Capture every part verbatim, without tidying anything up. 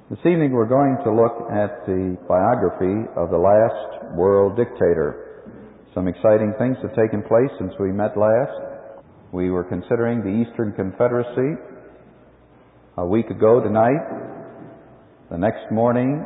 This evening we're going to look at the biography of the last world dictator. Some exciting things have taken place since we met last. We were considering the Eastern Confederacy. A week ago tonight, the next morning,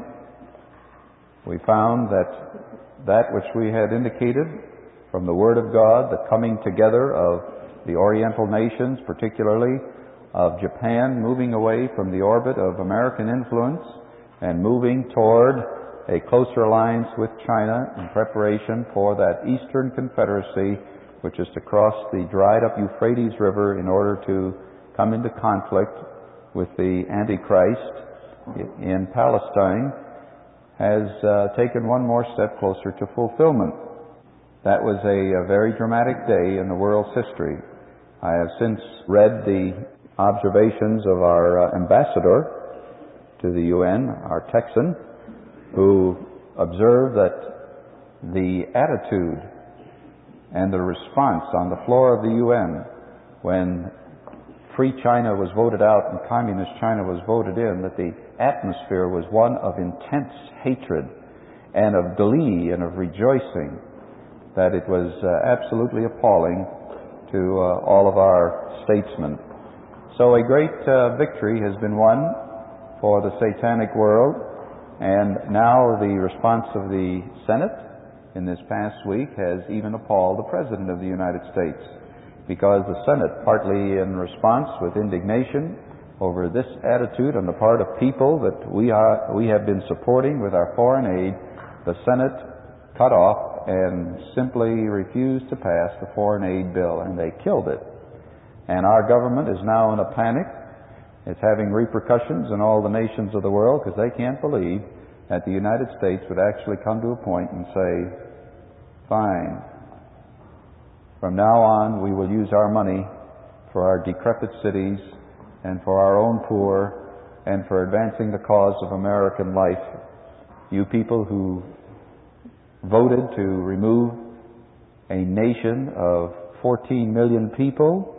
we found that that which we had indicated from the Word of God, the coming together of the Oriental nations, particularly of Japan, moving away from the orbit of American influence and moving toward a closer alliance with China in preparation for that Eastern Confederacy, which is to cross the dried up Euphrates River in order to come into conflict with the Antichrist in Palestine, has uh, taken one more step closer to fulfillment. That was a, a very dramatic day in the world's history. I have since read the observations of our uh, ambassador to the U N, our Texan, who observed that the attitude and the response on the floor of the U N when Free China was voted out and Communist China was voted in, that the atmosphere was one of intense hatred and of glee and of rejoicing, that it was uh, absolutely appalling to uh, all of our statesmen. So a great uh, victory has been won for the satanic world, and now the response of the Senate in this past week has even appalled the President of the United States, because the Senate, partly in response with indignation over this attitude on the part of people that we are we have been supporting with our foreign aid, the Senate cut off and simply refused to pass the foreign aid bill, and they killed it. And our government is now in a panic. It's having repercussions in all the nations of the world because they can't believe that the United States would actually come to a point and say, fine, from now on we will use our money for our decrepit cities and for our own poor and for advancing the cause of American life. You people who voted to remove a nation of fourteen million people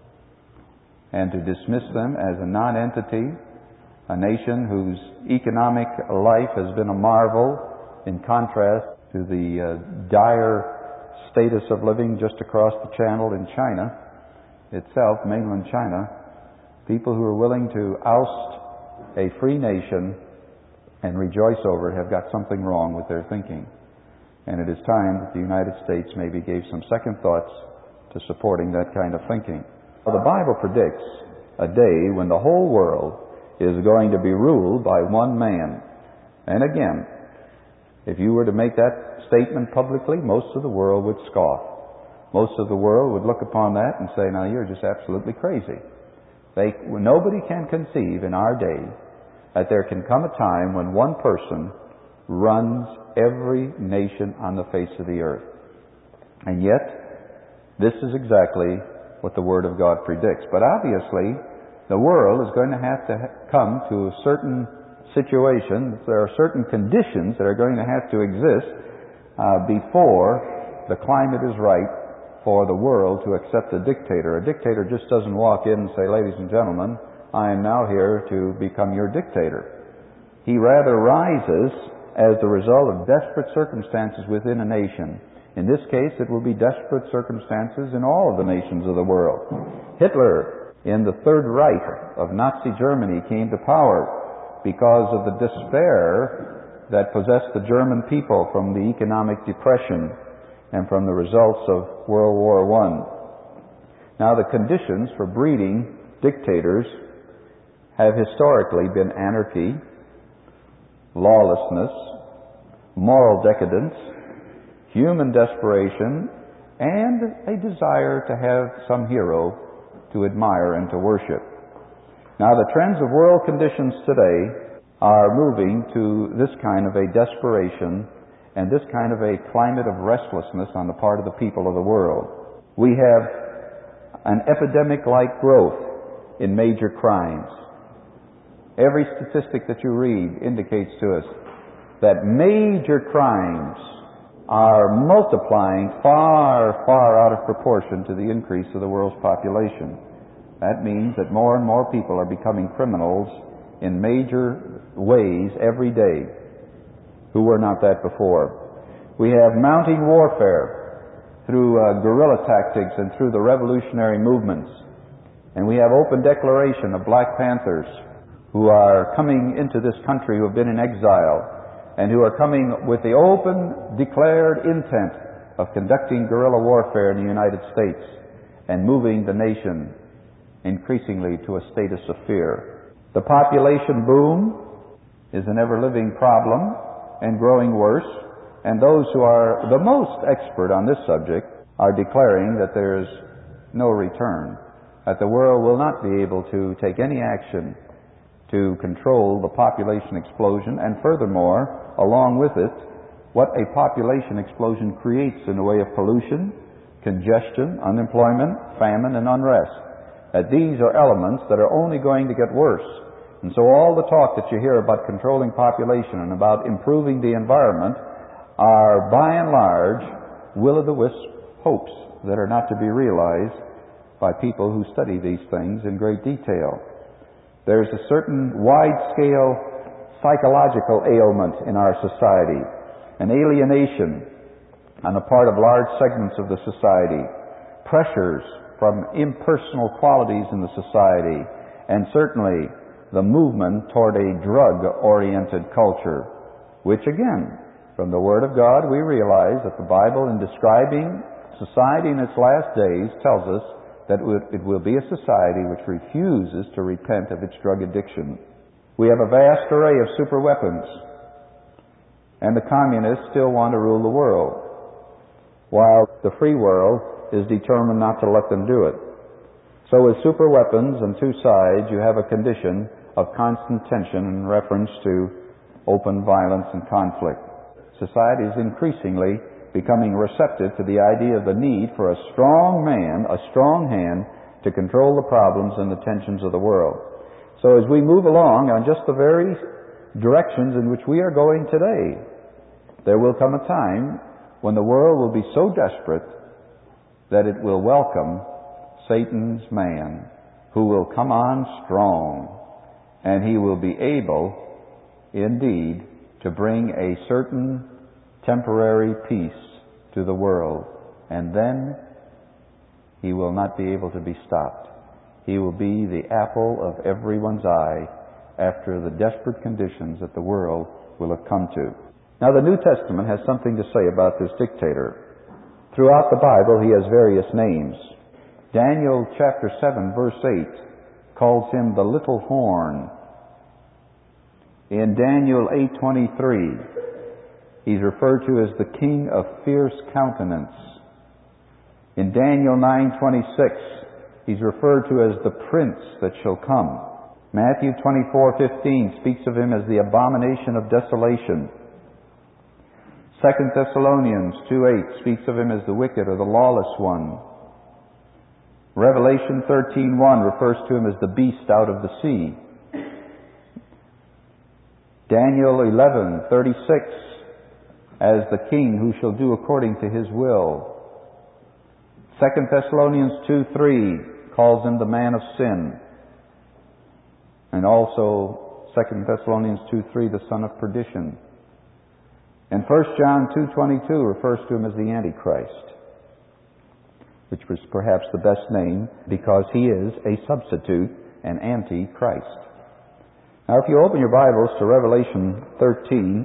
and to dismiss them as a non-entity, a nation whose economic life has been a marvel in contrast to the uh, dire status of living just across the channel in China itself, mainland China. People who are willing to oust a free nation and rejoice over it have got something wrong with their thinking. And it is time that the United States maybe gave some second thoughts to supporting that kind of thinking. Well, the Bible predicts a day when the whole world is going to be ruled by one man. And again, if you were to make that statement publicly, most of the world would scoff. Most of the world would look upon that and say, now you're just absolutely crazy. They, nobody can conceive in our day that there can come a time when one person runs every nation on the face of the earth. And yet, this is exactly what the Word of God predicts. But obviously, the world is going to have to come to a certain situation. There are certain conditions that are going to have to exist uh, before the climate is right for the world to accept a dictator. A dictator just doesn't walk in and say, ladies and gentlemen, I am now here to become your dictator. He rather rises as the result of desperate circumstances within a nation. In this case, it will be desperate circumstances in all of the nations of the world. Hitler, in the Third Reich of Nazi Germany, came to power because of the despair that possessed the German people from the economic depression and from the results of World War One. Now, the conditions for breeding dictators have historically been anarchy, lawlessness, moral decadence, human desperation, and a desire to have some hero to admire and to worship. Now, the trends of world conditions today are moving to this kind of a desperation and this kind of a climate of restlessness on the part of the people of the world. We have an epidemic-like growth in major crimes. Every statistic that you read indicates to us that major crimes are multiplying far, far out of proportion to the increase of the world's population. That means that more and more people are becoming criminals in major ways every day who were not that before. We have mounting warfare through uh, guerrilla tactics and through the revolutionary movements. And we have open declaration of Black Panthers who are coming into this country, who have been in exile, and who are coming with the open, declared intent of conducting guerrilla warfare in the United States and moving the nation increasingly to a status of fear. The population boom is an ever-living problem and growing worse, and those who are the most expert on this subject are declaring that there is no return, that the world will not be able to take any action to control the population explosion, and furthermore, along with it, what a population explosion creates in the way of pollution, congestion, unemployment, famine, and unrest. That these are elements that are only going to get worse. And so all the talk that you hear about controlling population and about improving the environment are by and large will-o'-the-wisp hopes that are not to be realized by people who study these things in great detail. There's a certain wide-scale psychological ailment in our society, an alienation on the part of large segments of the society, pressures from impersonal qualities in the society, and certainly the movement toward a drug-oriented culture, which again, from the Word of God, we realize that the Bible, in describing society in its last days, tells us that it will be a society which refuses to repent of its drug addiction. We have a vast array of super weapons, and the communists still want to rule the world, while the free world is determined not to let them do it. So with super weapons on two sides, you have a condition of constant tension in reference to open violence and conflict. Society is increasingly becoming receptive to the idea of the need for a strong man, a strong hand, to control the problems and the tensions of the world. So as we move along on just the very directions in which we are going today, there will come a time when the world will be so desperate that it will welcome Satan's man, who will come on strong, and he will be able, indeed, to bring a certain temporary peace to the world, and then he will not be able to be stopped. He will be the apple of everyone's eye after the desperate conditions that the world will have come to. Now, the New Testament has something to say about this dictator. Throughout the Bible, he has various names. Daniel chapter seven, verse eight, calls him the little horn. In Daniel eight twenty-three, he's referred to as the king of fierce countenance. In Daniel nine twenty-six, he's referred to as the prince that shall come. Matthew twenty-four fifteen speaks of him as the abomination of desolation. Second Thessalonians two eight speaks of him as the wicked or the lawless one. Revelation thirteen one refers to him as the beast out of the sea. Daniel eleven thirty-six as the king who shall do according to his will. Second Thessalonians two three calls him the man of sin. And also Second Thessalonians two three, the son of perdition. And First John two twenty-two refers to him as the Antichrist, which was perhaps the best name because he is a substitute, an anti-Christ. Now, if you open your Bibles to Revelation thirteen,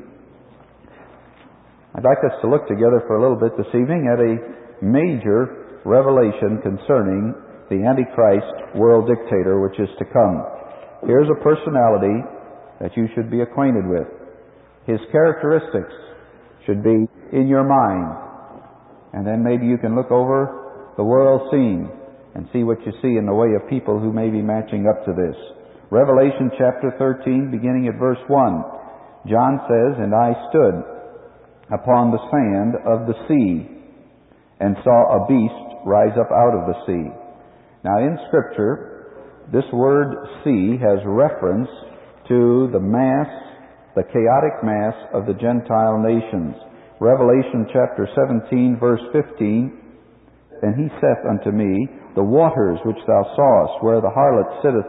I'd like us to look together for a little bit this evening at a major revelation concerning the Antichrist world dictator which is to come. Here's a personality that you should be acquainted with. His characteristics should be in your mind. And then maybe you can look over the world scene and see what you see in the way of people who may be matching up to this. Revelation chapter thirteen, beginning at verse one. John says, "And I stood upon the sand of the sea, and saw a beast rise up out of the sea." Now in Scripture, this word sea has reference to the mass, the chaotic mass of the Gentile nations. Revelation chapter seventeen, verse fifteen, "And he saith unto me, The waters which thou sawest, where the harlot sitteth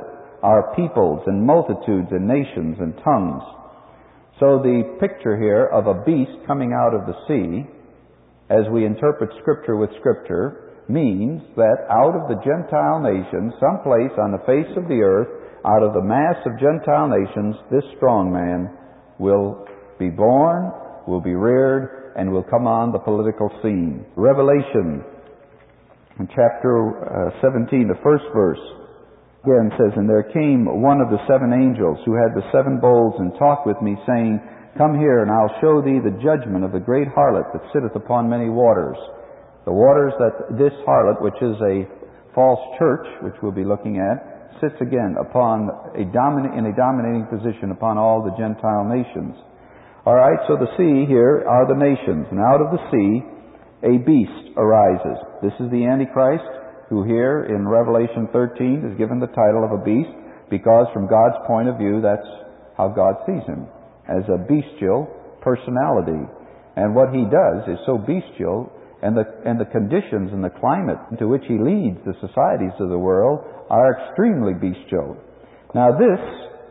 are peoples and multitudes and nations and tongues. So the picture here of a beast coming out of the sea, as we interpret Scripture with Scripture, means that out of the Gentile nations, someplace on the face of the earth, out of the mass of Gentile nations, this strong man will be born, will be reared, and will come on the political scene. Revelation, in chapter uh, seventeen, the first verse, again says, "And there came one of the seven angels who had the seven bowls, and talked with me, saying, Come here, and I'll show thee the judgment of the great harlot that sitteth upon many waters." The waters that this harlot, which is a false church, which we'll be looking at, sits again upon a domin- in a dominating position upon all the Gentile nations. All right, so the sea here are the nations, and out of the sea a beast arises. This is the Antichrist, who here in Revelation thirteen is given the title of a beast, because from God's point of view, that's how God sees him, as a bestial personality. And what he does is so bestial, and the, and the conditions and the climate into which he leads the societies of the world are extremely bestial. Now this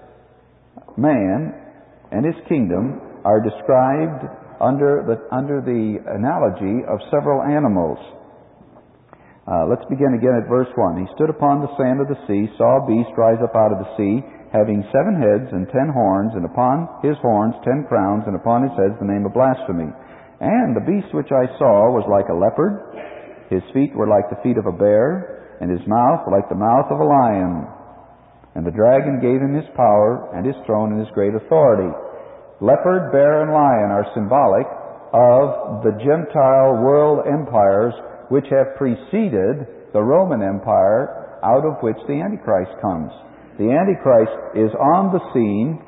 man and his kingdom are described under the, under the analogy of several animals. Uh, let's begin again at verse one. "He stood upon the sand of the sea, saw a beast rise up out of the sea, having seven heads and ten horns, and upon his horns ten crowns, and upon his heads the name of blasphemy. And the beast which I saw was like a leopard, his feet were like the feet of a bear, and his mouth like the mouth of a lion. And the dragon gave him his power, and his throne, and his great authority." Leopard, bear, and lion are symbolic of the Gentile world empires which have preceded the Roman Empire, out of which the Antichrist comes. The Antichrist is on the scene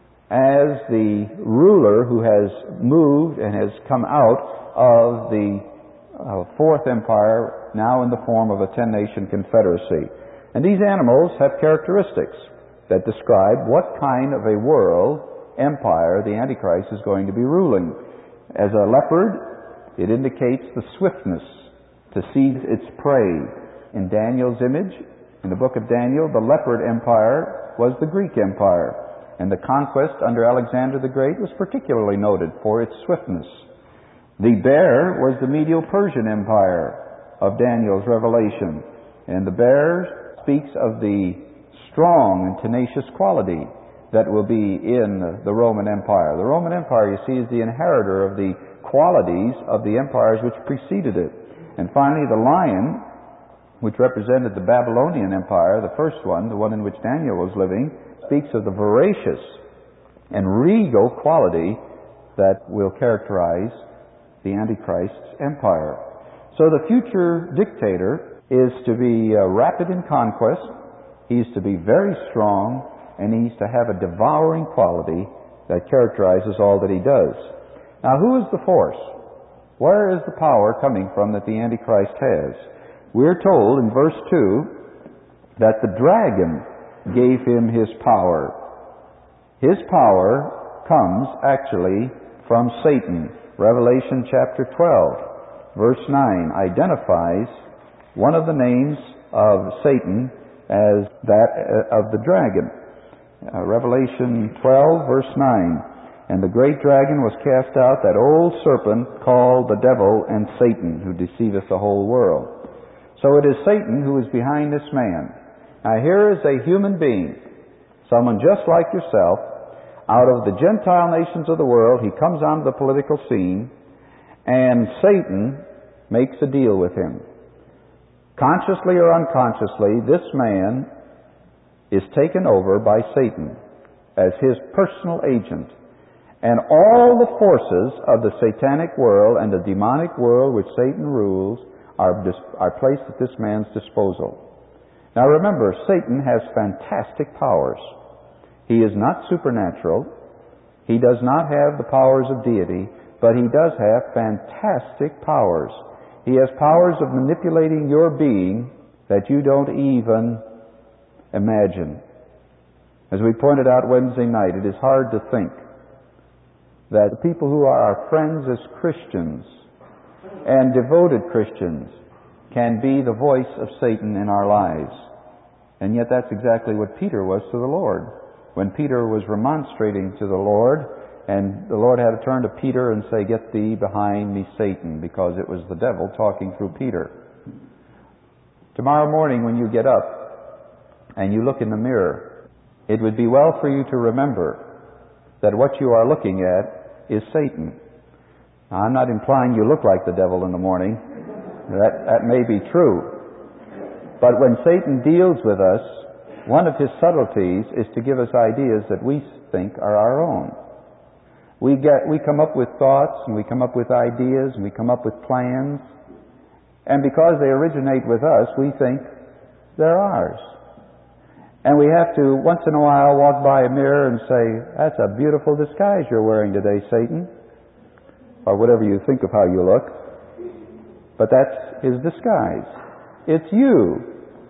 as the ruler who has moved and has come out of the uh, Fourth Empire, now in the form of a ten-nation confederacy. And these animals have characteristics that describe what kind of a world empire the Antichrist is going to be ruling. As a leopard, it indicates the swiftness to seize its prey. In Daniel's image, in the book of Daniel, the leopard empire was the Greek empire, and the conquest under Alexander the Great was particularly noted for its swiftness. The bear was the Medo-Persian empire of Daniel's revelation, and the bear speaks of the strong and tenacious quality that will be in the Roman Empire. The Roman Empire, you see, is the inheritor of the qualities of the empires which preceded it. And finally, the lion, which represented the Babylonian Empire, the first one, the one in which Daniel was living, speaks of the voracious and regal quality that will characterize the Antichrist's empire. So the future dictator is to be uh, rapid in conquest, he is to be very strong, and he needs to have a devouring quality that characterizes all that he does. Now, who is the force? Where is the power coming from that the Antichrist has? We're told in verse two that the dragon gave him his power. His power comes actually from Satan. Revelation chapter twelve, verse nine, identifies one of the names of Satan as that of the dragon. Uh, Revelation twelve, verse nine, "And the great dragon was cast out, that old serpent called the devil and Satan, who deceiveth the whole world." So it is Satan who is behind this man. Now here is a human being, someone just like yourself, out of the Gentile nations of the world. He comes onto the political scene, and Satan makes a deal with him. Consciously or unconsciously, this man is taken over by Satan as his personal agent. And all the forces of the satanic world and the demonic world which Satan rules are, dis- are placed at this man's disposal. Now remember, Satan has fantastic powers. He is not supernatural. He does not have the powers of deity, but he does have fantastic powers. He has powers of manipulating your being that you don't even imagine. As we pointed out Wednesday night, it is hard to think that the people who are our friends as Christians and devoted Christians can be the voice of Satan in our lives. And yet that's exactly what Peter was to the Lord. When Peter was remonstrating to the Lord, and the Lord had to turn to Peter and say, "Get thee behind me, Satan," because it was the devil talking through Peter. Tomorrow morning when you get up and you look in the mirror, it would be well for you to remember that what you are looking at is Satan. Now, I'm not implying you look like the devil in the morning. That, that may be true. But when Satan deals with us, one of his subtleties is to give us ideas that we think are our own. We get, we come up with thoughts, and we come up with ideas, and we come up with plans, and because they originate with us, we think they're ours. And we have to, once in a while, walk by a mirror and say, "That's a beautiful disguise you're wearing today, Satan," or whatever you think of how you look. But that's his disguise. It's you.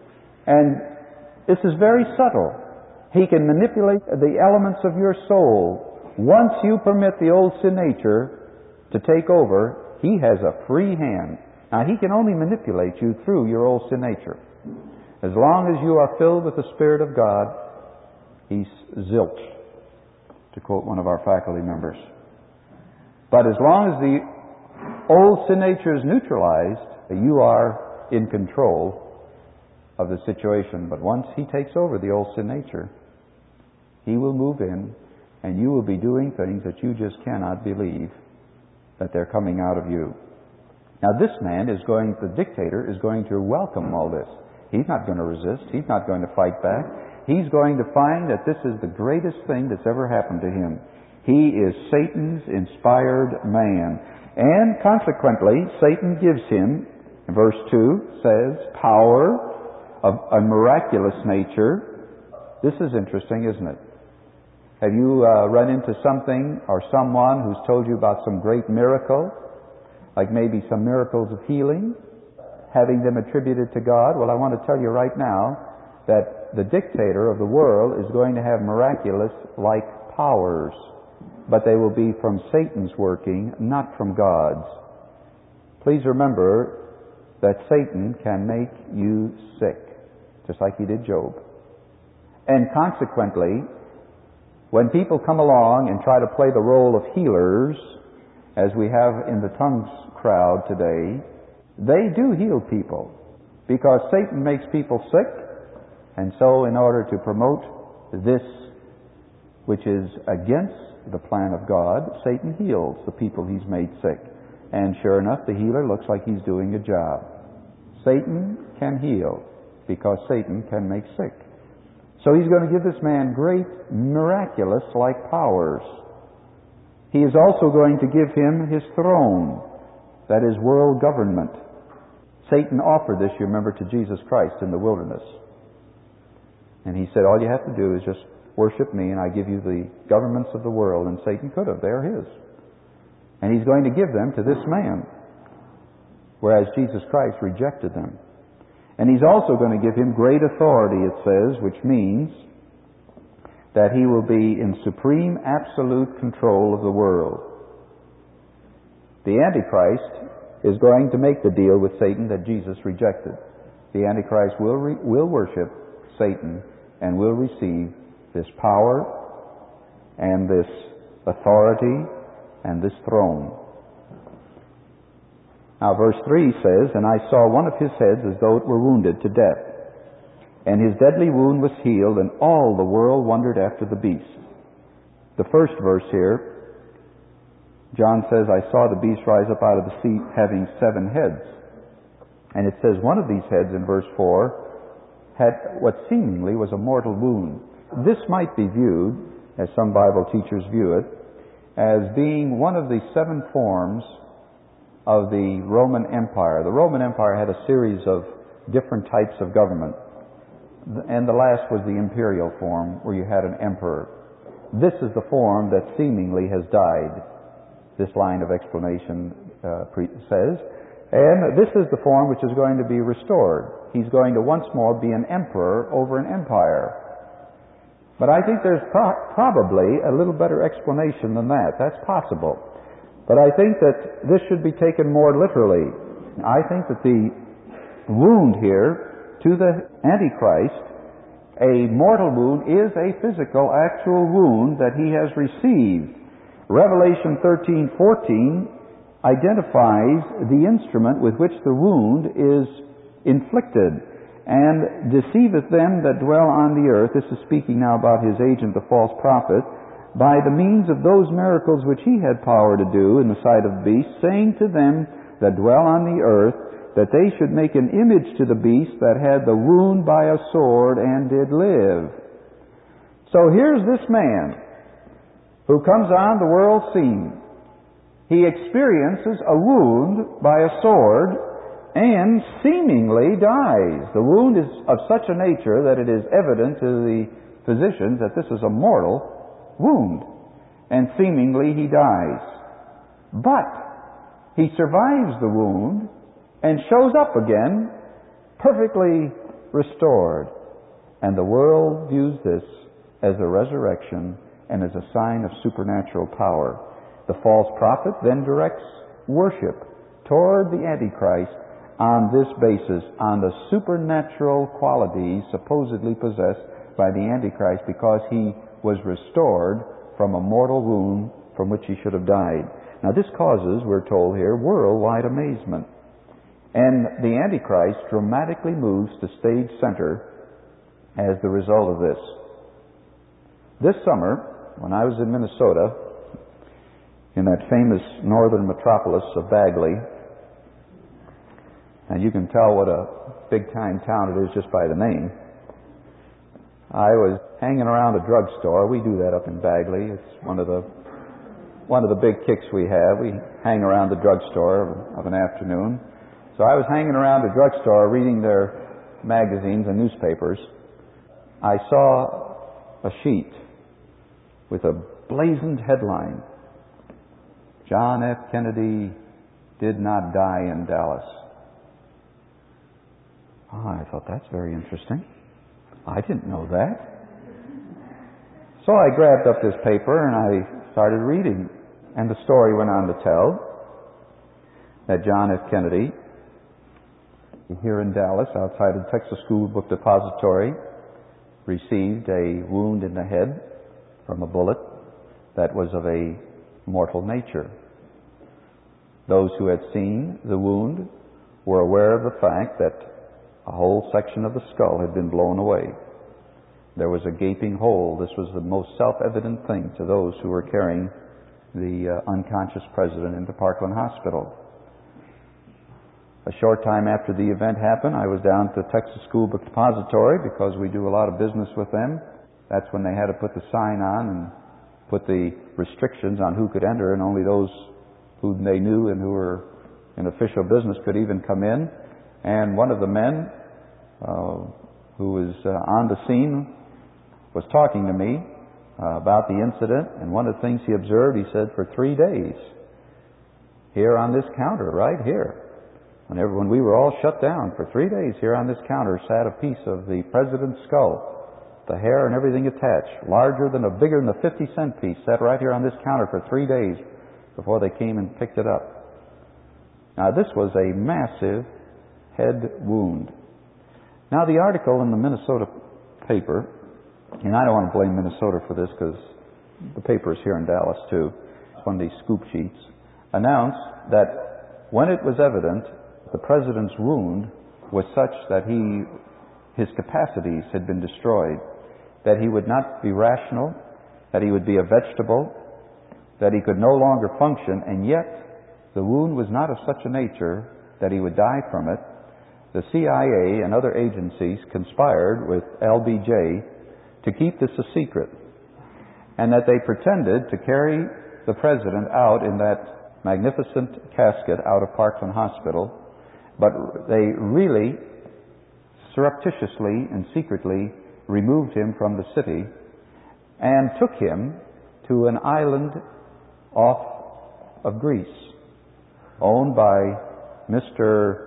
And this is very subtle. He can manipulate the elements of your soul. Once you permit the old sin nature to take over, he has a free hand. Now, he can only manipulate you through your old sin nature. As long as you are filled with the Spirit of God, he's zilch, to quote one of our faculty members. But as long as the old sin nature is neutralized, you are in control of the situation. But once he takes over the old sin nature, he will move in, and you will be doing things that you just cannot believe that they're coming out of you. Now, this man is going, the dictator is going to welcome all this. He's not going to resist. He's not going to fight back. He's going to find that this is the greatest thing that's ever happened to him. He is Satan's inspired man. And consequently, Satan gives him, verse two says, power of a miraculous nature. This is interesting, isn't it? Have you uh, run into something or someone who's told you about some great miracle? Like maybe some miracles of healing, having them attributed to God? Well, I want to tell you right now that the dictator of the world is going to have miraculous-like powers, but they will be from Satan's working, not from God's. Please remember that Satan can make you sick, just like he did Job. And consequently, when people come along and try to play the role of healers, as we have in the tongues crowd today, they do heal people because Satan makes people sick, and so in order to promote this which is against the plan of God, Satan heals the people he's made sick. And sure enough, the healer looks like he's doing a job. Satan can heal because Satan can make sick. So he's going to give this man great miraculous-like powers. He is also going to give him his throne, that is world government. Satan offered this, you remember, to Jesus Christ in the wilderness. And he said, all you have to do is just worship me and I give you the governments of the world. And Satan could have. They're his. And he's going to give them to this man, whereas Jesus Christ rejected them. And he's also going to give him great authority, it says, which means that he will be in supreme, absolute control of the world. The Antichrist is going to make the deal with Satan that Jesus rejected. The Antichrist will re- will worship Satan and will receive this power and this authority and this throne. Now, verse three says, "And I saw one of his heads as though it were wounded to death. And his deadly wound was healed, and all the world wondered after the beast." The first verse here, John says, "I saw the beast rise up out of the sea having seven heads." And it says one of these heads in verse four had what seemingly was a mortal wound. This might be viewed, as some Bible teachers view it, as being one of the seven forms of the Roman Empire. The Roman Empire had a series of different types of government. And the last was the imperial form, where you had an emperor. This is the form that seemingly has died, this line of explanation uh, pre- says. And this is the form which is going to be restored. He's going to once more be an emperor over an empire. But I think there's pro- probably a little better explanation than that. That's possible. But I think that this should be taken more literally. I think that the wound here to the Antichrist a mortal wound is a physical, actual wound that he has received. Revelation thirteen fourteen identifies the instrument with which the wound is inflicted. And deceiveth them that dwell on the earth, this is speaking now about his agent, the false prophet, by the means of those miracles which he had power to do in the sight of the beast, saying to them that dwell on the earth, that they should make an image to the beast that had the wound by a sword and did live. So here's this man who comes on the world scene. He experiences a wound by a sword and seemingly dies. The wound is of such a nature that it is evident to the physicians that this is a mortal wound, and seemingly he dies. But he survives the wound and shows up again, perfectly restored. And the world views this as a resurrection and as a sign of supernatural power. The false prophet then directs worship toward the Antichrist on this basis, on the supernatural qualities supposedly possessed by the Antichrist, because he was restored from a mortal wound from which he should have died. Now this causes, we're told here, worldwide amazement. And the Antichrist dramatically moves to stage center as the result of this. This summer, when I was in Minnesota, in that famous northern metropolis of Bagley, and you can tell what a big-time town it is just by the name, I was hanging around a drugstore. We do that up in Bagley. It's one of the one of the big kicks we have. We hang around the drugstore of an afternoon. So I was hanging around the drugstore reading their magazines and newspapers. I saw a sheet with a blazoned headline: John F. Kennedy did not die in Dallas. Oh, I thought, that's very interesting. I didn't know that. So I grabbed up this paper and I started reading. And the story went on to tell that John F. Kennedy, here in Dallas, outside of the Texas School Book Depository, received a wound in the head from a bullet that was of a mortal nature. Those who had seen the wound were aware of the fact that a whole section of the skull had been blown away. There was a gaping hole. This was the most self-evident thing to those who were carrying the uh, unconscious president into Parkland Hospital. A short time after the event happened, I was down to the Texas School Book Depository because we do a lot of business with them. That's when they had to put the sign on and put the restrictions on who could enter, and only those who they knew and who were in official business could even come in. And one of the men uh, who was uh, on the scene was talking to me uh, about the incident, and one of the things he observed, he said, for three days, here on this counter, right here, whenever when we were all shut down, for three days here on this counter sat a piece of the president's skull, the hair and everything attached, larger than a bigger than a fifty cent piece, sat right here on this counter for three days before they came and picked it up. Now this was a massive head wound. Now the article in the Minnesota paper, and I don't want to blame Minnesota for this because the paper is here in Dallas too, it's one of these scoop sheets, announced that when it was evident the president's wound was such that he, his capacities had been destroyed, that he would not be rational, that he would be a vegetable, that he could no longer function, and yet the wound was not of such a nature that he would die from it. The C I A and other agencies conspired with L B J to keep this a secret, and that they pretended to carry the president out in that magnificent casket out of Parkland Hospital, but they really surreptitiously and secretly removed him from the city and took him to an island off of Greece, owned by Mister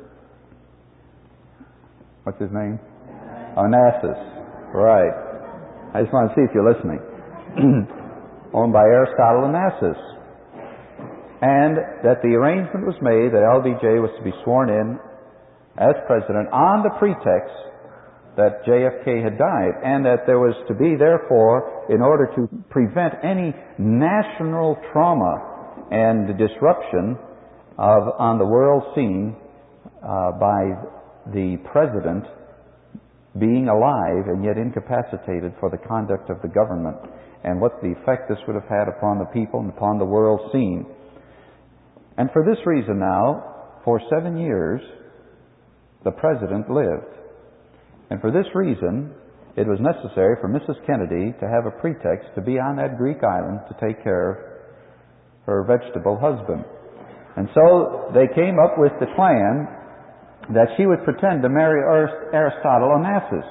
What's his name? Onassis. Right. I just want to see if you're listening. Owned by Aristotle Onassis. And that the arrangement was made that L B J was to be sworn in as president on the pretext that J F K had died, and that there was to be, therefore, in order to prevent any national trauma and disruption of, on the world scene uh, by the president being alive and yet incapacitated for the conduct of the government, and what the effect this would have had upon the people and upon the world scene. And for this reason now, for seven years, the president lived. And for this reason, it was necessary for Missus Kennedy to have a pretext to be on that Greek island to take care of her vegetable husband. And so they came up with the plan that she would pretend to marry Aristotle Onassis.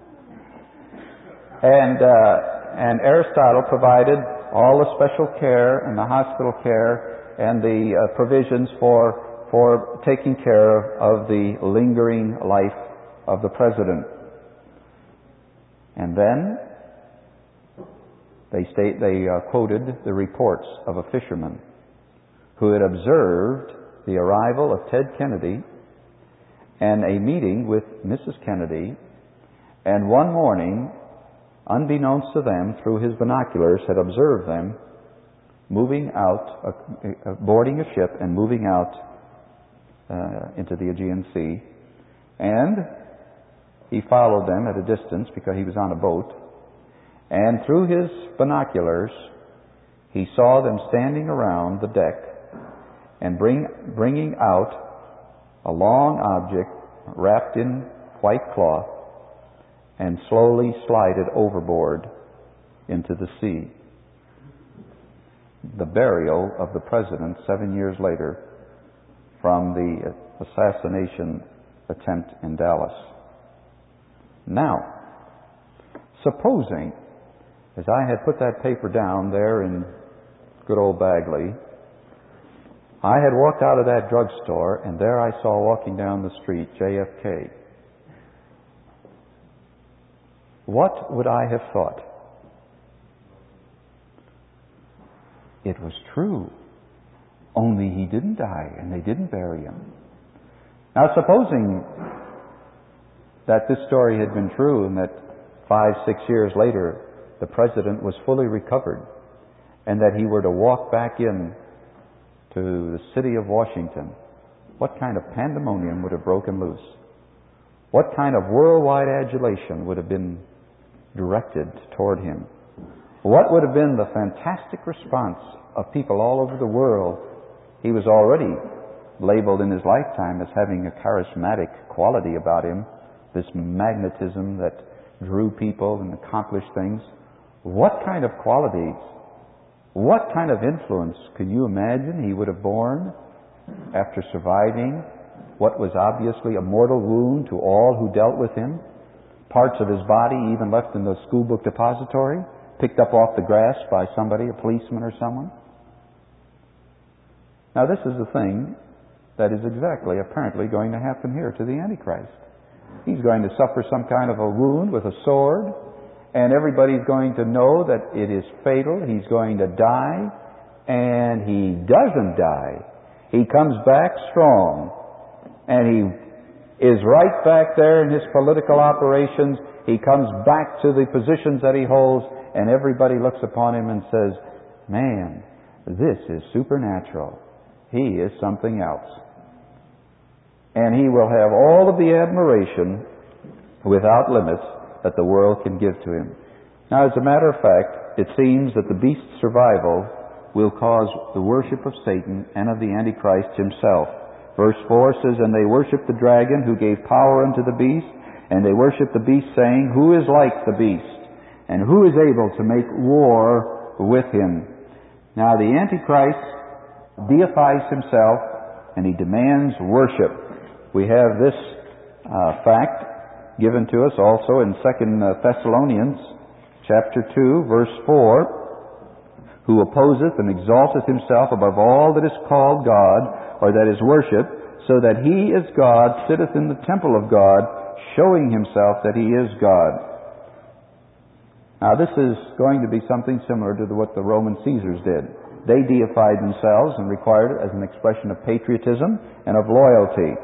And, uh, and Aristotle provided all the special care and the hospital care and the uh, provisions for, for taking care of, of the lingering life of the president. And then they state they uh, quoted the reports of a fisherman who had observed the arrival of Ted Kennedy and a meeting with Missus Kennedy, and one morning, unbeknownst to them, through his binoculars, had observed them moving out, uh, boarding a ship and moving out uh, into the Aegean Sea. And he followed them at a distance because he was on a boat. And through his binoculars, he saw them standing around the deck and bring, bringing out a long object wrapped in white cloth and slowly slide it overboard into the sea. The burial of the president seven years later from the assassination attempt in Dallas. Now, supposing, as I had put that paper down there in good old Bagley, I had walked out of that drugstore and there I saw walking down the street J F K. What would I have thought? It was true. Only he didn't die and they didn't bury him. Now, supposing that this story had been true and that five, six years later the president was fully recovered and that he were to walk back in to the city of Washington, what kind of pandemonium would have broken loose? What kind of worldwide adulation would have been directed toward him? What would have been the fantastic response of people all over the world? He was already labeled in his lifetime as having a charismatic quality about him, this magnetism that drew people and accomplished things. What kind of qualities, what kind of influence can you imagine he would have borne after surviving what was obviously a mortal wound to all who dealt with him? Parts of his body even left in the school book depository, picked up off the grass by somebody, a policeman or someone. Now this is the thing that is exactly apparently going to happen here to the Antichrist. He's going to suffer some kind of a wound with a sword, and everybody's going to know that it is fatal. He's going to die, and he doesn't die. He comes back strong, and he is right back there in his political operations. He comes back to the positions that he holds, and everybody looks upon him and says, man, this is supernatural. He is something else. And he will have all of the admiration without limits that the world can give to him. Now, as a matter of fact, it seems that the beast's survival will cause the worship of Satan and of the Antichrist himself. Verse four says, and they worshiped the dragon who gave power unto the beast, and they worshiped the beast, saying, who is like the beast, and who is able to make war with him? Now, the Antichrist deifies himself, and he demands worship. We have this uh, fact given to us also in Second Thessalonians chapter two, verse four, who opposeth and exalteth himself above all that is called God, or that is worshipped, so that he is God, sitteth in the temple of God, showing himself that he is God. Now this is going to be something similar to what the Roman Caesars did. They deified themselves and required it as an expression of patriotism and of loyalty.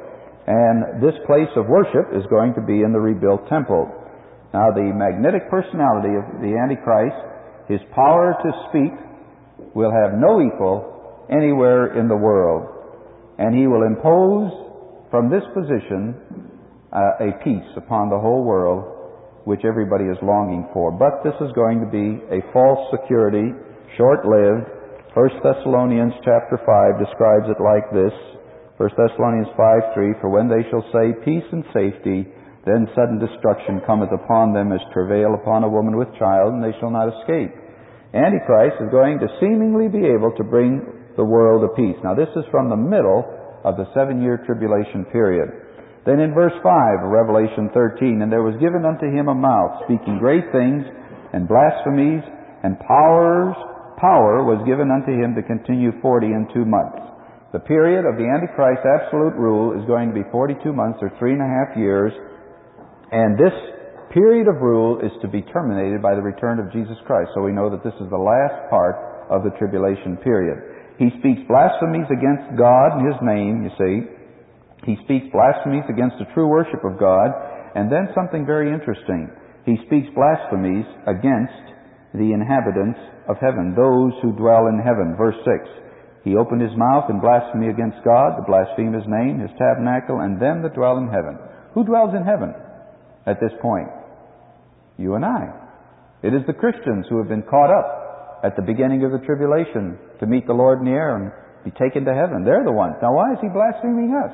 And this place of worship is going to be in the rebuilt temple. Now, the magnetic personality of the Antichrist, his power to speak, will have no equal anywhere in the world. And he will impose from this position uh, a peace upon the whole world, which everybody is longing for. But this is going to be a false security, short-lived. First Thessalonians chapter five describes it like this. First Thessalonians five three, for when they shall say peace and safety, then sudden destruction cometh upon them as travail upon a woman with child, and they shall not escape. Antichrist is going to seemingly be able to bring the world a peace. Now this is from the middle of the seven-year tribulation period. Then in verse five of Revelation thirteen, and there was given unto him a mouth, speaking great things, and blasphemies, and powers, power was given unto him to continue forty and two months. The period of the Antichrist's absolute rule is going to be forty-two months, or three and a half years, and this period of rule is to be terminated by the return of Jesus Christ. So we know that this is the last part of the tribulation period. He speaks blasphemies against God and His name, you see. He speaks blasphemies against the true worship of God. And then something very interesting. He speaks blasphemies against the inhabitants of heaven, those who dwell in heaven. Verse six. He opened his mouth in blasphemy against God, to blaspheme His name, His tabernacle, and them that dwell in heaven. Who dwells in heaven at this point? You and I. It is the Christians who have been caught up at the beginning of the tribulation to meet the Lord in the air and be taken to heaven. They're the ones. Now why is he blaspheming us?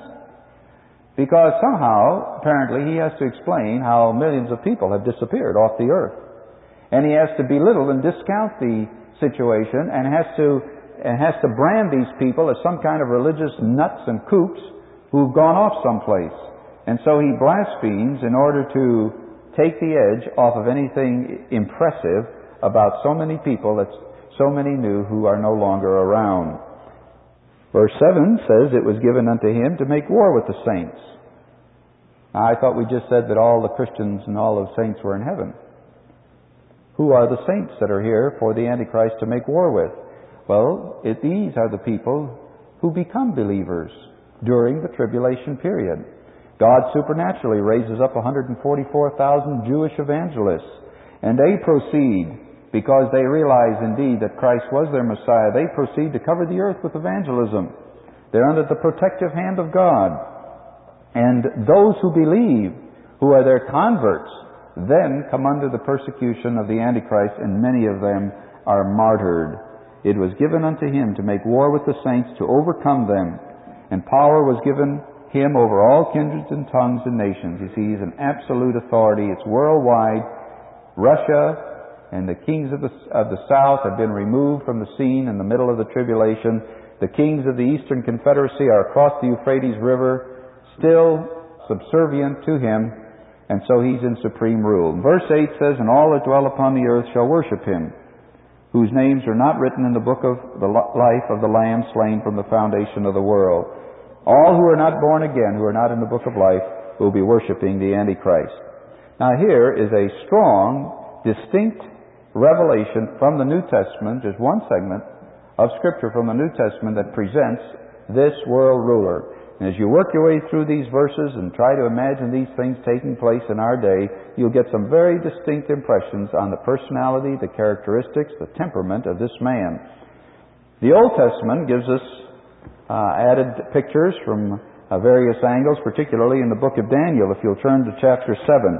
Because somehow, apparently, he has to explain how millions of people have disappeared off the earth. And he has to belittle and discount the situation and has to, and has to brand these people as some kind of religious nuts and kooks who've gone off someplace. And so he blasphemes in order to take the edge off of anything impressive about so many people that so many knew who are no longer around. Verse seven says, it was given unto him to make war with the saints. Now, I thought we just said that all the Christians and all the saints were in heaven. Who are the saints that are here for the Antichrist to make war with? Well, it, these are the people who become believers during the tribulation period. God supernaturally raises up one hundred forty-four thousand Jewish evangelists, and they proceed, because they realize indeed that Christ was their Messiah, they proceed to cover the earth with evangelism. They're under the protective hand of God. And those who believe, who are their converts, then come under the persecution of the Antichrist, and many of them are martyred. It was given unto him to make war with the saints, to overcome them, and power was given him over all kindreds and tongues and nations. You see, he's an absolute authority. It's worldwide. Russia and the kings of the, of the south have been removed from the scene in the middle of the tribulation. The kings of the Eastern Confederacy are across the Euphrates River, still subservient to him, and so he's in supreme rule. Verse eight says, and all that dwell upon the earth shall worship him, whose names are not written in the book of the life of the Lamb slain from the foundation of the world. All who are not born again, who are not in the book of life, will be worshiping the Antichrist. Now here is a strong, distinct revelation from the New Testament, just one segment of Scripture from the New Testament that presents this world ruler. And as you work your way through these verses and try to imagine these things taking place in our day, you'll get some very distinct impressions on the personality, the characteristics, the temperament of this man. The Old Testament gives us Uh, added pictures from uh, various angles, particularly in the book of Daniel. If you'll turn to chapter seven.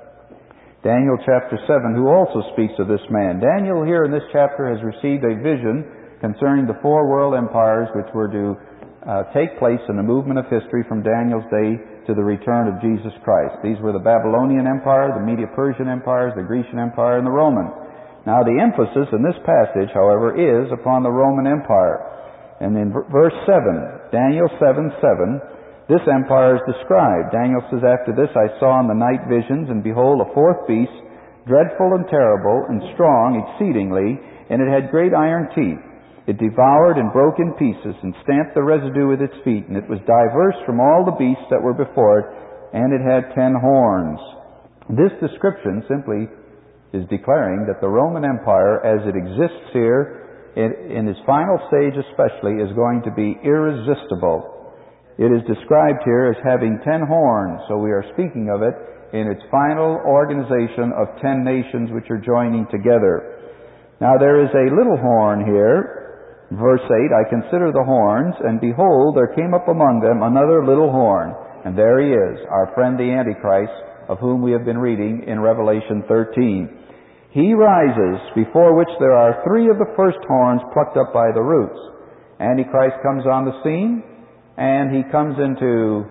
Daniel chapter seven, who also speaks of this man. Daniel here in this chapter has received a vision concerning the four world empires which were to uh, take place in the movement of history from Daniel's day to the return of Jesus Christ. These were the Babylonian Empire, the Medo-Persian empires, the Grecian Empire, and the Roman. Now the emphasis in this passage, however, is upon the Roman Empire. And in verse seven, Daniel seven seven, this empire is described. Daniel says, after this I saw in the night visions, and behold, a fourth beast, dreadful and terrible, and strong exceedingly, and it had great iron teeth. It devoured and broke in pieces, and stamped the residue with its feet, and it was diverse from all the beasts that were before it, and it had ten horns. This description simply is declaring that the Roman Empire, as it exists here, In, in its final stage especially, is going to be irresistible. It is described here as having ten horns, so we are speaking of it in its final organization of ten nations which are joining together. Now there is a little horn here. Verse eight, I consider the horns, and behold, there came up among them another little horn. And there he is, our friend the Antichrist, of whom we have been reading in Revelation thirteen. He rises, before which there are three of the first horns plucked up by the roots. Antichrist comes on the scene, and he comes into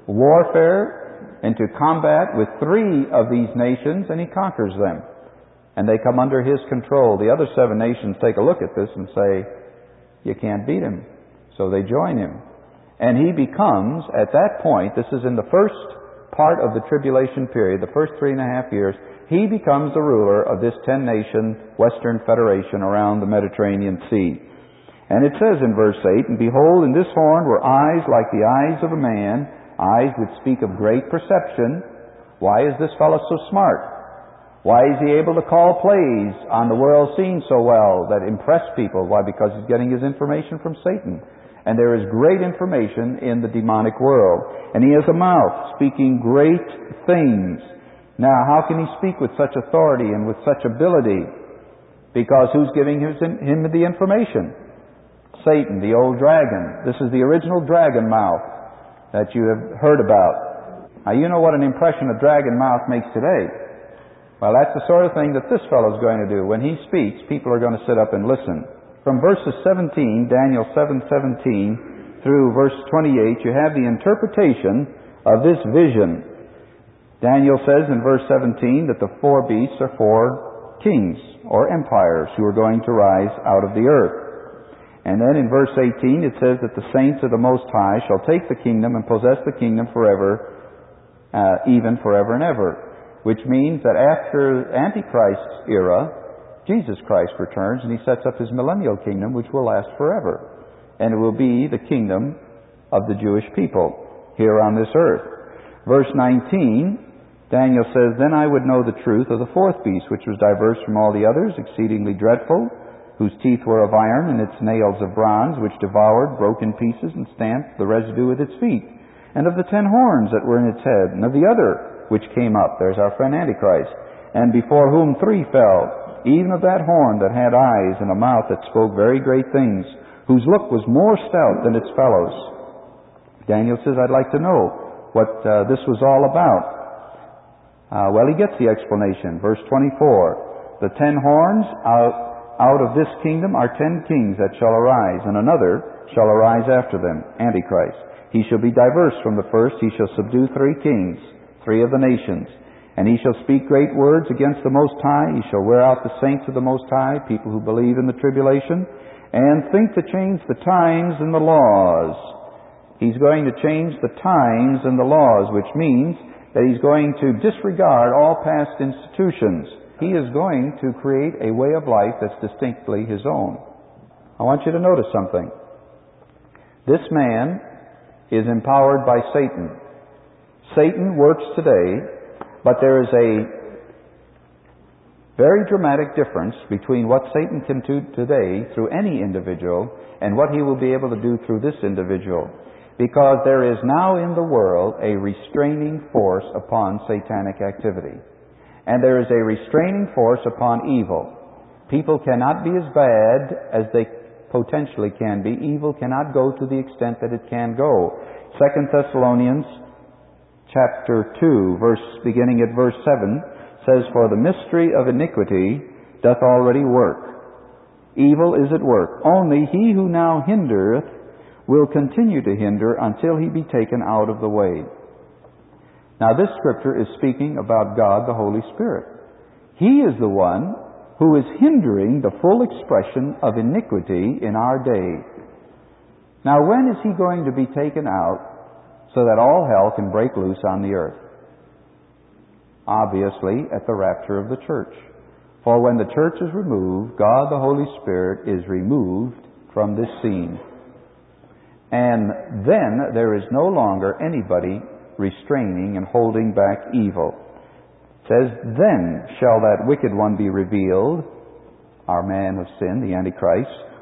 warfare, into combat with three of these nations, and he conquers them. And they come under his control. The other seven nations take a look at this and say, you can't beat him. So they join him. And he becomes, at that point, this is in the first part of the tribulation period, the first three and a half years, he becomes the ruler of this ten-nation Western Federation around the Mediterranean Sea. And it says in verse eight, and behold, in this horn were eyes like the eyes of a man, eyes which speak of great perception. Why is this fellow so smart? Why is he able to call plays on the world scene so well that impress people? Why? Because he's getting his information from Satan. And there is great information in the demonic world. And he has a mouth speaking great things. Now, how can he speak with such authority and with such ability? Because who's giving his, him the information? Satan, the old dragon. This is the original dragon mouth that you have heard about. Now, you know what an impression a dragon mouth makes today. Well, that's the sort of thing that this fellow is going to do. When he speaks, people are going to sit up and listen. From verses seventeen, Daniel seven seventeen, through verse twenty-eight, you have the interpretation of this vision. Daniel says in verse seventeen that the four beasts are four kings or empires who are going to rise out of the earth. And then in verse eighteen it says that the saints of the Most High shall take the kingdom and possess the kingdom forever, uh, even forever and ever. Which means that after Antichrist's era, Jesus Christ returns and he sets up his millennial kingdom which will last forever. And it will be the kingdom of the Jewish people here on this earth. Verse nineteen, Daniel says, Then I would know the truth of the fourth beast, which was diverse from all the others, exceedingly dreadful, whose teeth were of iron and its nails of bronze, which devoured, broke in pieces, and stamped the residue with its feet. And of the ten horns that were in its head, and of the other which came up, there's our friend Antichrist, and before whom three fell, even of that horn that had eyes and a mouth that spoke very great things, whose look was more stout than its fellows. Daniel says, I'd like to know what uh, this was all about. Uh, well, he gets the explanation. Verse twenty-four, the ten horns out, out of this kingdom are ten kings that shall arise, and another shall arise after them, Antichrist. He shall be diverse from the first, he shall subdue three kings, three of the nations. And he shall speak great words against the Most High. He shall wear out the saints of the Most High, people who believe in the tribulation, and think to change the times and the laws. He's going to change the times and the laws, which means that he's going to disregard all past institutions. He is going to create a way of life that's distinctly his own. I want you to notice something. This man is empowered by Satan. Satan works today, but there is a very dramatic difference between what Satan can do today through any individual and what he will be able to do through this individual. Because there is now in the world a restraining force upon satanic activity. And there is a restraining force upon evil. People cannot be as bad as they potentially can be. Evil cannot go to the extent that it can go. Second Thessalonians chapter two, verse beginning at verse seven, says, For the mystery of iniquity doth already work. Evil is at work. Only he who now hindereth will continue to hinder until he be taken out of the way. Now this scripture is speaking about God the Holy Spirit. He is the one who is hindering the full expression of iniquity in our day. Now when is he going to be taken out so that all hell can break loose on the earth? Obviously, at the rapture of the church. For when the church is removed, God the Holy Spirit is removed from this scene. And then there is no longer anybody restraining and holding back evil. It says, Then shall that wicked one be revealed, our man of sin, the Antichrist,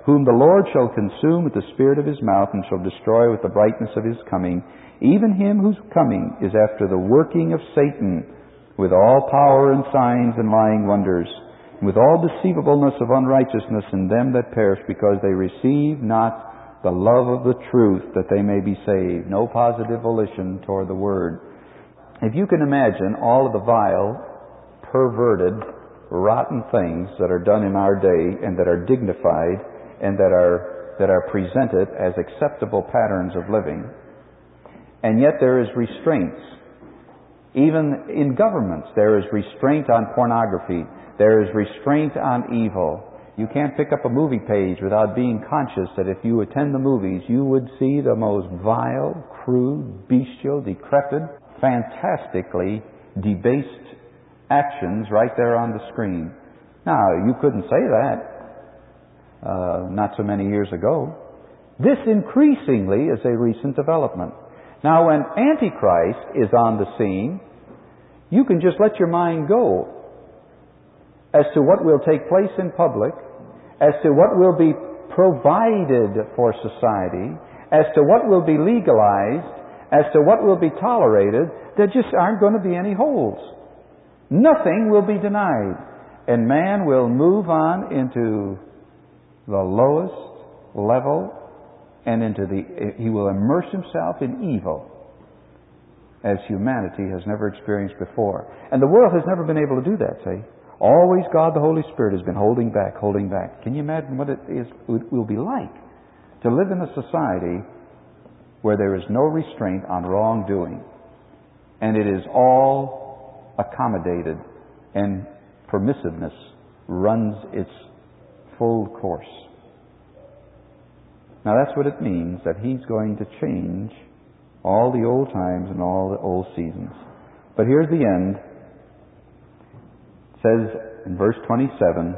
whom the Lord shall consume with the spirit of his mouth, and shall destroy with the brightness of his coming, even him whose coming is after the working of Satan, with all power and signs and lying wonders, and with all deceivableness of unrighteousness in them that perish, because they receive not the love of the truth, that they may be saved. No positive volition toward the Word. If you can imagine all of the vile, perverted, rotten things that are done in our day and that are dignified and that are that are presented as acceptable patterns of living, and yet there is restraints. Even in governments, there is restraint on pornography. There is restraint on evil. You can't pick up a movie page without being conscious that if you attend the movies, you would see the most vile, crude, bestial, decrepit, fantastically debased actions right there on the screen. Now, you couldn't say that uh, not so many years ago. This increasingly is a recent development. Now, when Antichrist is on the scene, you can just let your mind go as to what will take place in public, as to what will be provided for society, as to what will be legalized, as to what will be tolerated. There just aren't going to be any holes. Nothing will be denied. And man will move on into the lowest level and into the, he will immerse himself in evil as humanity has never experienced before. And the world has never been able to do that, see? Always God the Holy Spirit has been holding back, holding back. Can you imagine what it is, it will be like to live in a society where there is no restraint on wrongdoing, and it is all accommodated, and permissiveness runs its full course? Now that's what it means, that He's going to change all the old times and all the old seasons. But here's the end. It says in verse twenty-seven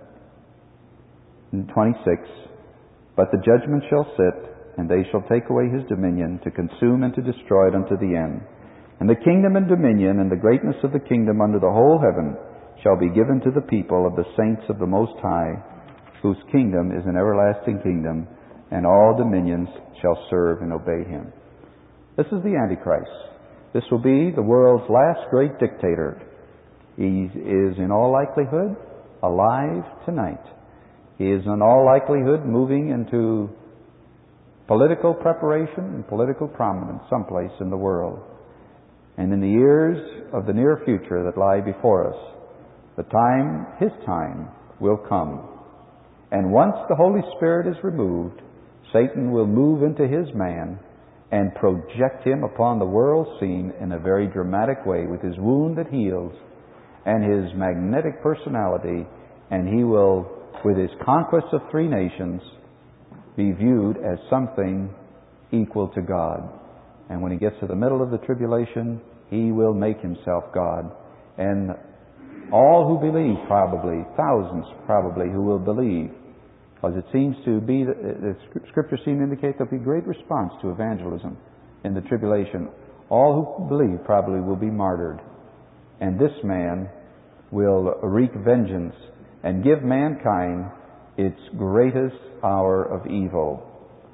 and twenty-six, "But the judgment shall sit, and they shall take away his dominion, to consume and to destroy it unto the end. And the kingdom and dominion and the greatness of the kingdom under the whole heaven shall be given to the people of the saints of the Most High, whose kingdom is an everlasting kingdom, and all dominions shall serve and obey him." This is the Antichrist. This will be the world's last great dictator. He is in all likelihood alive tonight. He is in all likelihood moving into political preparation and political prominence someplace in the world. And in the years of the near future that lie before us, the time, his time, will come. And once the Holy Spirit is removed, Satan will move into his man and project him upon the world scene in a very dramatic way with his wound that heals and his magnetic personality, and he will, with his conquest of three nations, be viewed as something equal to God. And when he gets to the middle of the tribulation, he will make himself God. And all who believe, probably, thousands probably, who will believe, because it seems to be, the Scripture seems to indicate there'll be great response to evangelism in the tribulation. All who believe probably will be martyred. And this man will wreak vengeance and give mankind its greatest hour of evil.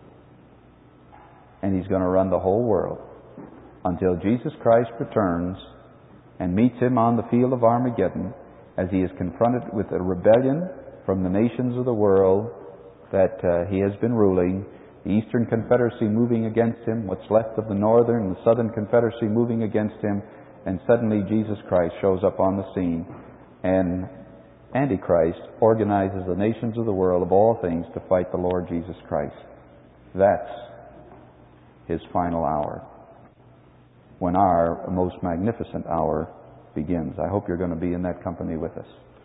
And he's going to run the whole world until Jesus Christ returns and meets him on the field of Armageddon, as he is confronted with a rebellion from the nations of the world that uh, he has been ruling, the Eastern Confederacy moving against him, what's left of the Northern and the Southern Confederacy moving against him, and suddenly Jesus Christ shows up on the scene, and Antichrist organizes the nations of the world of all things to fight the Lord Jesus Christ. That's his final hour, when our most magnificent hour begins. I hope you're going to be in that company with us.